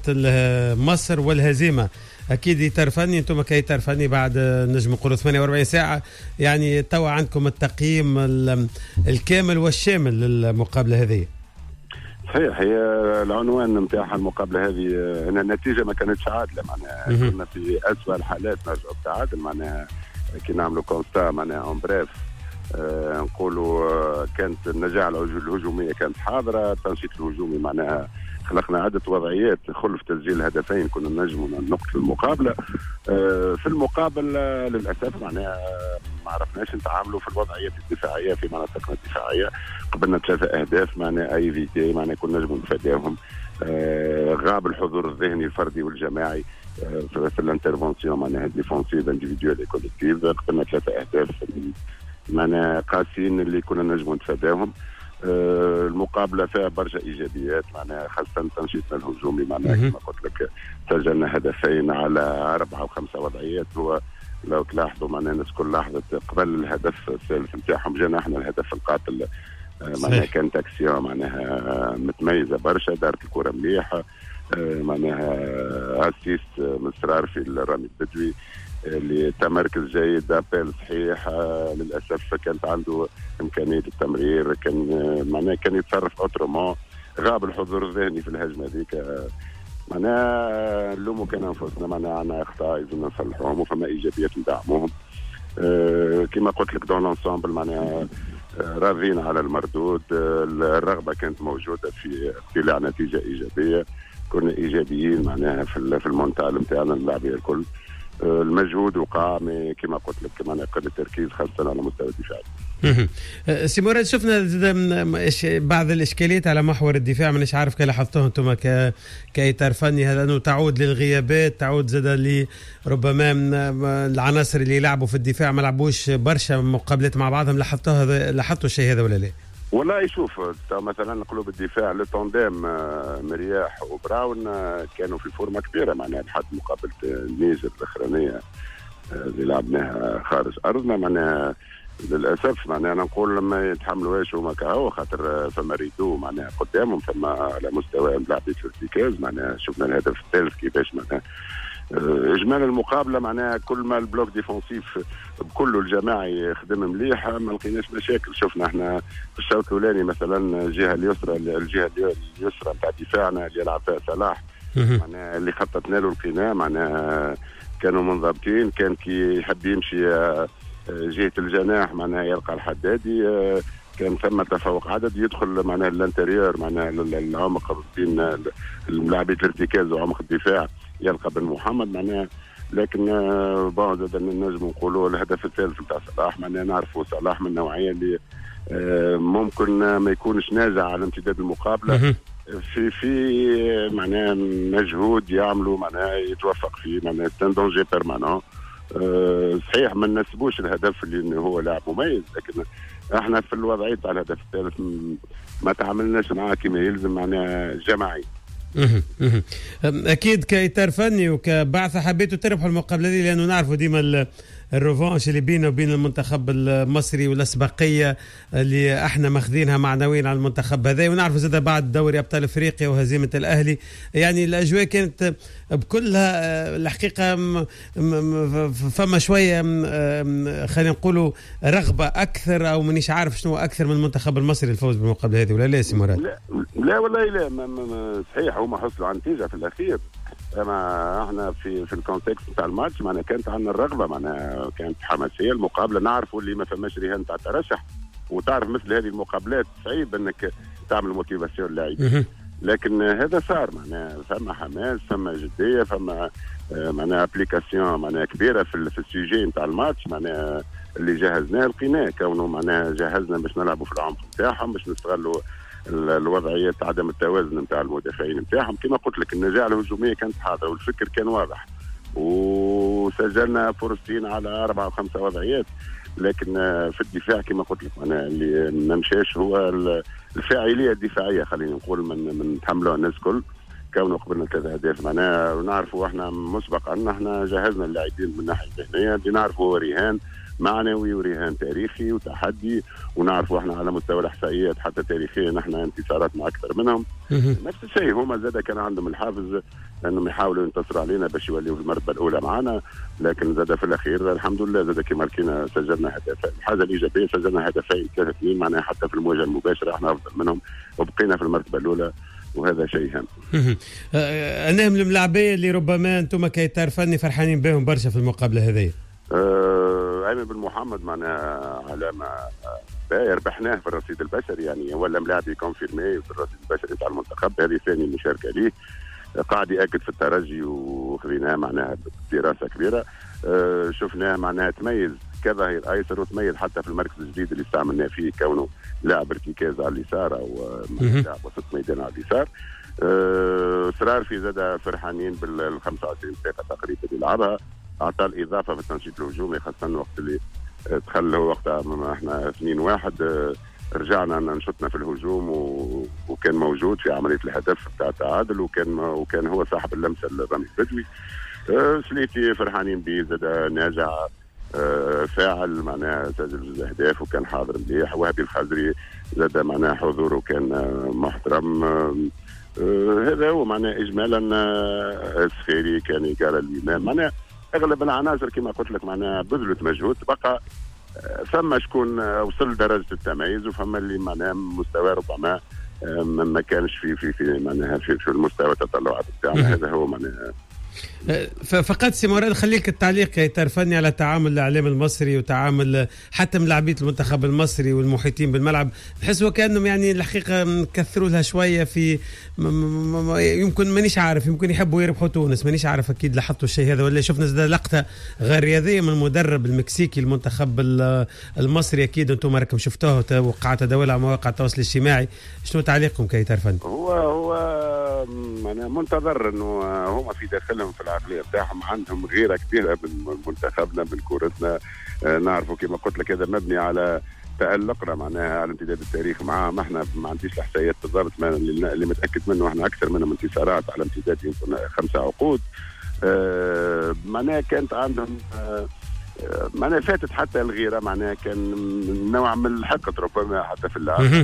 مصر والهزيمة، اكيد اطار فني، انتم كاطار فني بعد نجم نقولوا ثمانية وأربعين ساعه، يعني توا عندكم التقييم الكامل والشامل للمقابله هذه. صحيح، هي العنوان نتاعها المقابله هذه ان النتيجه ما كانتش عادله، معناها كنا في اسوء الحالات نرجعوا التعادل، معناها كي نعملوا كونستا معناها اون بريف آه نقولوا آه كانت النجاعه الهجوميه كانت حاضره، التنشيط الهجومي معناها خلقنا عدة وضعيات خلف تسجيل الهدفين كنا نجموا نقتل المقابلة. آه في المقابل آه للأسف معناها ما عرفناش نتعاملوا في الوضعيات الدفاعية في مناطقنا الدفاعية، قبلنا ثلاثة أهداف معناها أي فيتي معناها كنا نجموا نتفاداهم. آه غاب الحضور الذهني الفردي والجماعي آه في, في الانترفونسيون معناها ديفونسيف انديفيدوال كوليكتيف، قبلنا ثلاثة أهداف معناها قاسيين اللي كنا نجموا نتفاداهم. آه المقابله فيها برشا ايجابيات معناها خاصه تنشيطنا الهجومي معناها كما قلت لك سجلنا هدفين على اربعه وخمسه وضعيات. هو لو تلاحظوا معناها الناس كل لاحظت قبل الهدف الثالث نتاعهم جانا احنا الهدف القاتل آه معناها كانت اكسيون معناها متميزه برشا، دارت الكره مليحه آه معناها اسيست مصرار في الرامي البدوي اللي تمركز جيد دابيل صحيح. آه للاسف كانت عنده امكانيه التمرير، كان آه معناه كان يتصرف اوترومون، غاب الحضور الذهني في الهجمه هذيك. آه معناه نلوموا كان انفسنا معناه عندنا اخطاء لازم نصلحوهم وفما ايجابيات ندعموهم. آه كما قلت لك دون لونسومبل معناه آه راضين على المردود. آه الرغبه كانت موجوده في اقتلاع نتيجه ايجابيه، كنا ايجابيين معناها في في المونتال نتاعنا اللاعبين الكل. المجهود وقع كما قلت لك كمان قل التركيز خاصه على مستوى الدفاع. سي مراد شفنا بعض الاشكاليات على محور الدفاع، مانيش عارف كي لاحظتوها انتم ك كاطار فني، هذا انه تعود للغيابات، تعود زاد لي ربما العناصر اللي يلعبوا في الدفاع ما لعبوش برشا مقابلات مع بعضهم، لاحظتوها لاحظتوا الشيء هذا ولا لا؟ والله شوف مثلا قلوب الدفاع لتوندام مرياح وبراون كانوا في فورمه كبيره معناها لحد مقابله النيجر الاخرانيه اللي لعبناها خارج ارضنا. معناها للاسف معناها نقول لما يتحملوهاش هما كهو خاطر فما ريدو معناها قدامهم، فما على مستوى لاعبين الارتكاز معناها شفنا الهدف الثالث كيفاش معناها اجمال المقابله معناها كل ما البلوك ديفونسيف بكله الجماعي خدم مليح ما لقيناش مشاكل. شفنا احنا في الشوط الاولاني مثلا الجهه اليسرى الجهه اليسرى نتاع دفاعنا اللي يلعب فيها صلاح معناها اللي خططنا له القناع معناها كانوا منضبطين، كان كي يحب يمشي جهه الجناح معناها يلقى الحدادي، كان ثم تفوق عدد يدخل معناها الانتريور معناها العمق بين اللاعبين الارتكاز وعمق الدفاع يلقى بن محمد معناها. لكن بعد نجم نقولوا الهدف الثالث نتاع صلاح معناها نعرفوا صلاح من النوعيه اللي ممكن ما يكونش ناجح على امتداد المقابله في في معناها مجهود يعملوا معناها يتوفق فيه معناها سان دونجي بيرمانون. صحيح ما نسبوش الهدف اللي هو لاعب مميز، لكن احنا في الوضعيه تاع الهدف الثالث ما تعاملناش معاه كما يلزم معناها جماعي. اكيد كاطار فني وكبعثه حبيتوا تربحوا المقابله دي، لانه نعرفوا ديما الريفانش اللي بينه وبين المنتخب المصري والاسبقيه اللي احنا ماخذينها معنويا على المنتخب هذا، ونعرفوا زاد بعد دوري ابطال افريقيا وهزيمه الاهلي، يعني الاجواء كانت بكلها الحقيقه فما شويه خلينا نقولوا رغبه اكثر، او مانيش عارف شنو اكثر من المنتخب المصري الفوز بالمقابله هذه، ولا لا سي مراد؟ لا, لا والله لا، صحيح هما حصلوا على نتيجه في الاخير، اما احنا في في الكونتكست تاع الماتش معناها كانت عندنا الرغبه، معناها كانت حماسيه المقابله، نعرفوا اللي ما فماش رهان تاع ترشح، وتعرف مثل هذه المقابلات صعيب انك تعمل موتيفاسيون للاعبين، لكن هذا صار معناها فما حماس، فما جديه، فما معناها ابليكاسيون معناها كبيره في في السوجي نتاع الماتش، معناها اللي جهزناه لقيناه، كونه معناها جهزنا باش نلعبوا في العمق نتاعهم، باش نستغلوا الوضعيه عدم التوازن نتاع المدافعين نتاعهم. كما قلت لك النجاح الهجوميه كانت حاضره والفكر كان واضح، وسجلنا فرصتين على اربعه او خمسه وضعيات، لكن في الدفاع كما قلت لك انا اللي ما مشاش هو الفاعليه الدفاعيه، خلينا نقول من من تحملوها الناس الكل، كونه قبلنا ثلاثة أهداف معناها، ونعرفوا احنا مسبقا احنا جهزنا اللاعبين من الناحيه الذهنيه اللي نعرفوا رهان معنوي ورهان تاريخي وتحدي، ونعرفوا احنا على مستوى الاحصائيات حتى تاريخيا احنا انتصاراتنا اكثر منهم. نفس الشيء هما زاد كان عندهم الحافز انهم يحاولوا ينتصروا علينا باش يوليوا في المرتبه الاولى معنا، لكن زاد في الاخير الحمد لله زاد كما لقينا سجلنا هدفين. الحاجه الايجابيه سجلنا هدفين ثلاثه اثنين معناها حتى في المواجهه المباشره احنا افضل منهم وبقينا في المرتبه الاولى، وهذا شيء هام. انا من الملاعبيه اللي ربما انتم كاطار فني فرحانين بهم برشا في المقابله هذه. أه ايمن بن محمد معناها علامه باهيه ربحناه في الرصيد البشري، يعني ولا ملاعبي كونفيرمي في الرصيد البشري تاع المنتخب، هذه ثاني مشاركه ليه، قاعد ياكد في الترجي وخذيناه معناها بدراسه كبيره. أه شفناه معناها تميز كظهير ايسر وتميز حتى في المركز الجديد اللي استعملناه فيه، كونه لاعب ارتكاز على اليسار او لاعب وسط ميدان على اليسار. أه صرار في زاد فرحانين بال خمسة وعشرين دقيقه تقريبا اللي لعبها، اعطى الاضافه في التنشيط الهجومي، خاصه الوقت اللي دخل وقتها احنا اثنين واحد رجعنا نشطنا في الهجوم وكان موجود في عمليه الهدف بتاع التعادل، وكان وكان هو صاحب اللمسه الرمي البدوي. سليتي فرحانين به، زاد ناجع فاعل معناها سجل جوج اهداف وكان حاضر مليح. وهبي الخزري زاد معناها حضوره كان محترم. هذا هو معناها اجمالا. السخيري كان يقال الامام، معناها اغلب العناصر كما قلت لك معناها بذلت مجهود. بقى فما شكون وصل درجه التميز، وفما اللي معناها مستوى ربما ما كانش في في في معناها في, في المستوى التطلعات بتاعنا. هذا هو معناها. فقط سي مراد خليك التعليق كاطار فني على تعامل الاعلام المصري وتعامل حتى من لاعبيه المنتخب المصري والمحيطين بالملعب، نحس وكانهم يعني الحقيقه مكثروا لها شويه في يمكن مانيش عارف، يمكن يحبوا يربحوا تونس، مانيش عارف اكيد لاحظتوا الشيء هذا ولا شفنا زاد لقطه غير رياضيه من المدرب المكسيكي المنتخب المصري، اكيد انتم راكم شفتوه وقع تداول على مواقع التواصل الاجتماعي. شنو تعليقكم كاطار فني؟ هو هو انا منتظر انه هما في داخلهم في العقليه بتاعهم عندهم غيره كبيره من منتخبنا من كورتنا. نعرفوا كما قلت لك هذا مبني على تألقنا معناها على امتداد التاريخ معاهم. احنا ما عنديش الاحصائيات بالضبط اللي متاكد منه، احنا اكثر منهم انتصارات على امتداد يمكن خمسه عقود. معناها كانت عندهم معناها فاتت حتى الغيره، معناها كان نوع من الحقد ربما حتى في اللعب.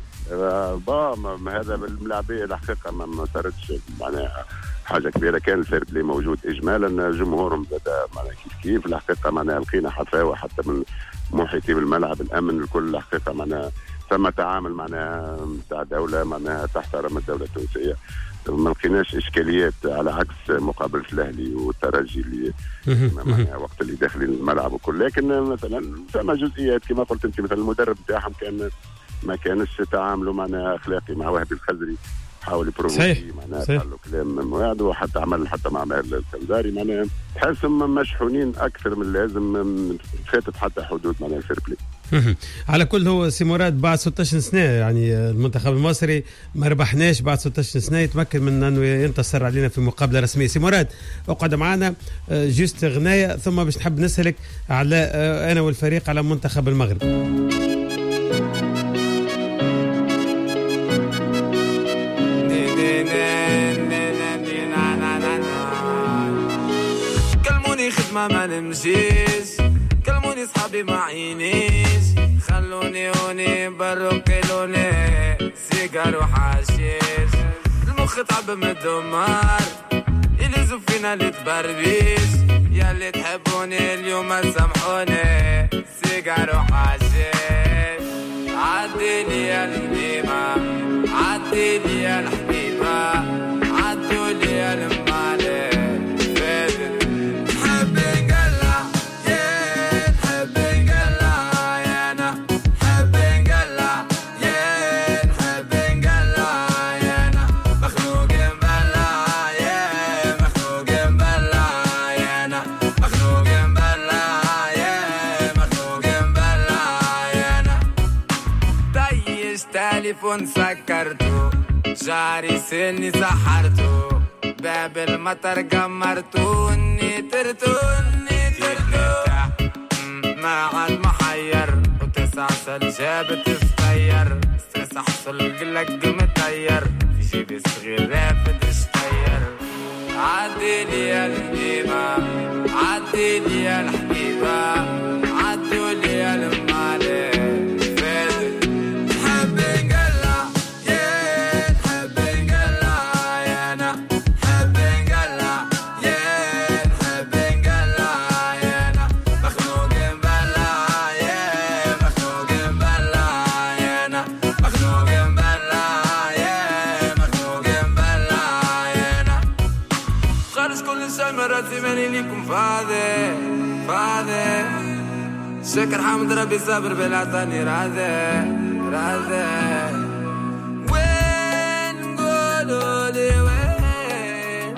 هذا بالملاعبيه الحقيقه ما صارتش معناها حاجه كبيره. كان الفير بلاي موجود اجمالا، جمهورهم زاد معناها كيف كيف الحقيقه معناها لقينا حفاوه حتى من محيطين بالملعب، الامن الكل الحقيقه معناها ثم تعامل معناها تاع دوله معناها تحترم الدوله التونسيه. ما لقيناش اشكاليات على عكس مقابله الاهلي والترجي اللي معناها وقت اللي داخلين الملعب وكل. لكن مثلا ثم جزئيات كما قلت انت، مثلا المدرب بتاعهم كان ما كانش تعامله معناها اخلاقي مع وهبي الخزري حاول يبروفي معناها قال له كلام من وعده وحتى عمل حتى مع ماهر الكنداري معناها تحسهم مشحونين اكثر من اللازم فاتت حتى حدود معناها الفير بلاي. على كل هو سي مراد بعد ستة عشر سنه يعني المنتخب المصري ما ربحناش بعد ستة عشر سنه يتمكن من انه ينتصر علينا في مقابله رسميه. سي مراد اقعد معنا جوست غنايه ثم باش نحب نسالك على انا والفريق على منتخب المغرب. كلموني خدمه ما نمشيش كلموني صحابي ما عينيش خلوني هوني بروكلوني سيجار وحشيش المخ تعب من الدمار يلزم فينا اللي تبربيش يا اللي تحبوني اليوم سامحوني سيجار وحشيش عديلي يا الحبيبة عديلي يا الحبيبة عدولي يا المالي تليفون سكرته جاري سني سحرته باب المطر قمرتوني ترتوني ترتو ما عاد محير وتسع سلجابة تستير ستريس حصل قلق متير في جيبي صغير رافد اشتير عديلي يا الحبيبة عديلي يا الحبيبة عدولي يا المالي ماني ليكم فاضي فاضي شكر حمد ربي صبر بالعطاني راضي راضي وين قولوا لي وين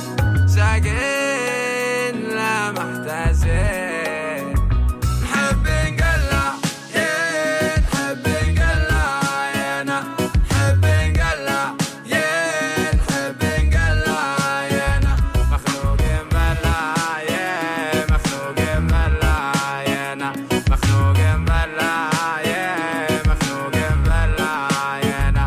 شاقين لا محتاجين نحب نقلع يا نحب نقلع يا انا نحب نقلع يا نحب نقلع يا انا مخلوق مبلع يا مخلوق مبلع يا انا مخلوق مبلع يا مخلوق مبلع يا انا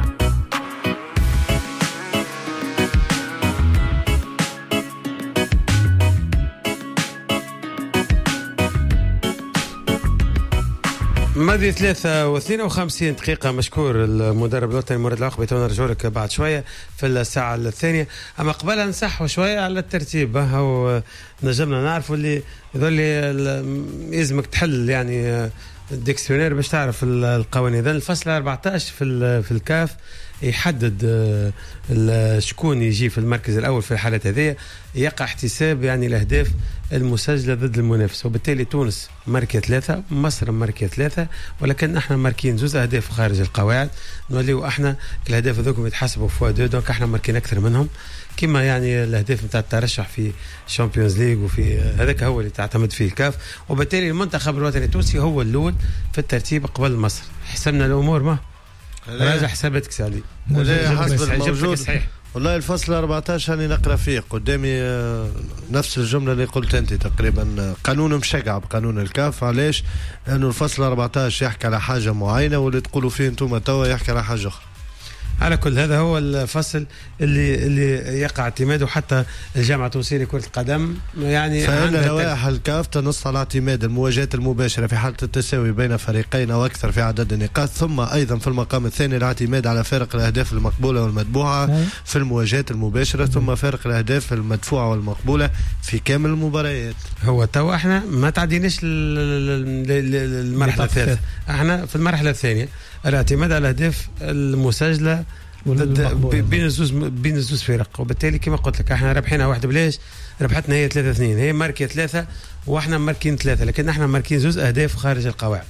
ماضي ثلاثة واثنين وخمسين دقيقة. مشكور المدرب الوطني مراد العقبي. تو نرجع لك بعد شوية في الساعة الثانية. أما قبل نصحوا شوية على الترتيب. هو نجمنا نعرفوا اللي يظل يلزمك تحل يعني الديكسيونير باش تعرف القوانين. إذن الفصل أربعة عشر في في الكاف يحدد شكون يجي في المركز الأول في الحالة هذه. يقع احتساب يعني الأهداف المسجلة ضد المنافس، وبالتالي تونس ماركة ثلاثة، مصر ماركة ثلاثة، ولكن احنا ماركين زوز أهداف خارج القواعد. نوليو احنا الأهداف هذوكم يتحسبوا فوا دو، دونك احنا ماركين أكثر منهم، كما يعني الأهداف نتاع الترشح في شامبيونز ليج وفي هذاك هو اللي تعتمد فيه الكاف. وبالتالي المنتخب الوطني التونسي هو الأول في الترتيب قبل مصر. حسبنا الأمور ما راجع حساباتك سالي حسب الموجود. والله الفصل أربعة عشر هاني نقرا فيه قدامي نفس الجمله اللي قلت انت تقريبا. قانون مشجع بقانون الكاف. علاش؟ لانه الفصل أربعة عشر يحكي على حاجه معينه واللي تقولوا فيه انتم توا يحكي على حاجه اخرى. على كل هذا هو الفصل اللي اللي يقع اعتماده حتى الجامعه التونسيه لكره القدم. يعني فإن لوائح الكاف تنص على اعتماد المواجهات المباشره في حاله التساوي بين فريقين او اكثر في عدد النقاط، ثم ايضا في المقام الثاني الاعتماد على فارق الاهداف المقبوله والمتبوعه في المواجهات المباشره، ثم فارق الاهداف المدفوعه والمقبوله في كامل المباريات. هو تو احنا ما تعديناش المرحله الثالثه، احنا في المرحله الثانيه الاعتماد على الاهداف المسجله بين الزوز بين الزوز فرق. وبالتالي كما قلت لك احنا ربحنا واحد بلاش، ربحتنا هي ثلاثة اثنين، هي ماركه ثلاثة واحنا ماركين ثلاثة، لكن احنا ماركين زوز اهداف خارج القواعد.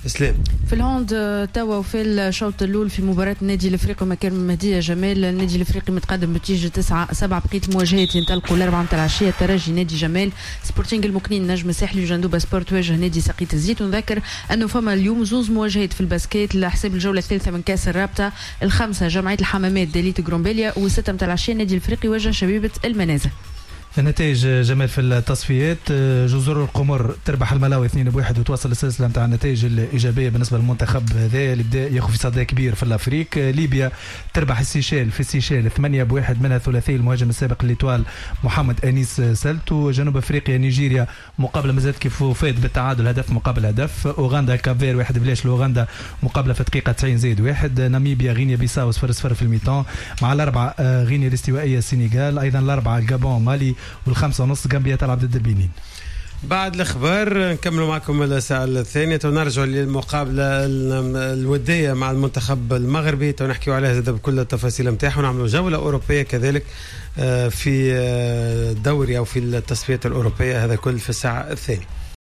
اسلام في الهوند توا وفي الشوط الاول في مباراه النادي الافريقي مكان مهديه جمال. النادي الافريقي متقدم بنتيجه تسعة سبعة بقيه المواجهات ينطلقوا الاربعه نتاع العشيه. الترجي نادي جمال، سبورتينغ المكنين نجم الساحلي وجندوبه سبورت تواجه نادي سقيت الزيت. ونذكر انه فما اليوم زوز مواجهات في الباسكيت لحساب الجوله الثالثه من كاس الرابطه. الخمسه جمعيه الحمامات ديليت جرومبيليا، والسته نتاع العشيه النادي الافريقي يواجه شبيبه المنازه. النتائج جمال في التصفيات، جزر القمر تربح الملاوي اثنين بواحد وتواصل السلسله نتاع النتائج الايجابيه بالنسبه للمنتخب هذا اللي بدا ياخذ في صدى كبير في الافريق. ليبيا تربح السيشيل في السيشيل ثمانية بواحد، منها ثلاثي المهاجم السابق ليتوال محمد انيس سلت. وجنوب افريقيا نيجيريا مقابله مازالت كيف فات بالتعادل هدف مقابل هدف. اوغندا كافير واحد بلاش لاوغندا مقابله في دقيقه تسعين زائد واحد. ناميبيا غينيا بيساو صفر صفر في الميطان، مع الاربعه غينيا الاستوائيه السنغال، ايضا الاربعه الجابون مالي، والخمسة ونص غامبيا تلعب ضد البنين. بعد الاخبار نكملوا معكم الساعه الثانيه ونرجعوا للمقابله الوديه مع المنتخب المغربي ونحكيوا عليها زاد بكل التفاصيل نتاعها، ونعملوا جوله اوروبيه كذلك في الدوري او في التصفيات الاوروبيه. هذا كل في الساعه الثانيه.